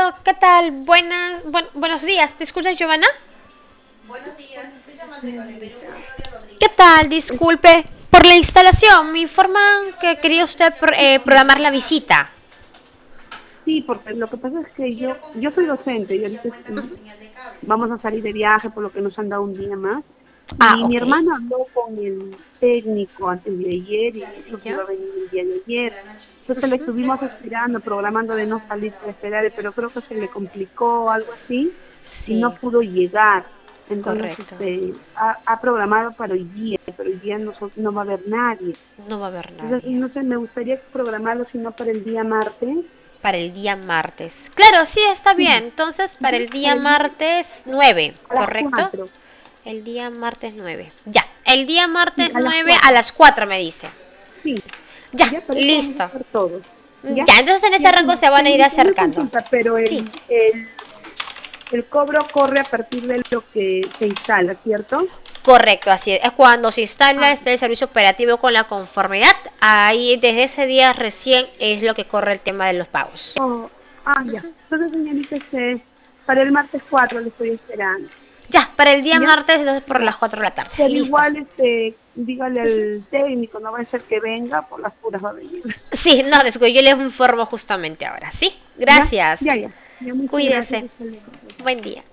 Aló, ¿qué tal? Buenos días. Disculpe, Giovanna. Buenos días, estoy llamando de Cole Perú, Claudia ¿Qué Rodríguez. tal? Disculpe por la instalación. Me informan que quería usted programar la visita. Sí, porque lo que pasa es que Quiero yo soy confirmar si docente y todavía ahorita cuenta con señal de cable. vamos a salir de viaje, por lo que nos han dado un día más. Ah, Y mi ok. hermana habló con el técnico antes de ayer y dijo que ¿Ya? iba a venir el día de De ayer. la noche. Entonces le estuvimos esperando, programando de no salir para esperar, pero creo que se le complicó algo así y no Sí, pudo llegar. Entonces correcto. ha programado para hoy día, pero hoy día no va a haber nadie. No va a haber Entonces, nadie. no sé, me gustaría programarlo, si no para el día martes. Para el día martes. Claro, sí, está bien. Sí, Entonces, para ujú, el día para el día martes 9, a las ¿correcto? 4. El día martes 9. Ya. El día Sí, martes a las 9 a 4. las 4 me dice. Sí, Ya, ya para eso vamos a listo. estar todos. ¿Ya? Ya, entonces en Y ese rango así, se van a ir señorita, una acercando. consulta, pero Sí, el cobro corre a partir de lo que se instala, ¿cierto? correcto, así es. Es cuando se instala Ah, el servicio operativo con la conformidad. Ahí desde ese día recién es lo que corre el tema de los pagos. oh, ya. Entonces, señorita, para el martes 4 le estoy esperando. Ya, para el día ¿Ya? martes, entonces por Ya. las 4 de la tarde. Pero Listo. igual, dígale al técnico, no va a ser que venga, por las puras va a venir. Sí, no, después yo les informo justamente ahora. Sí, ¿Ya? Ya, gracias. ya. Ya, muchas gracias. Cuídese. Hasta luego. Buen día.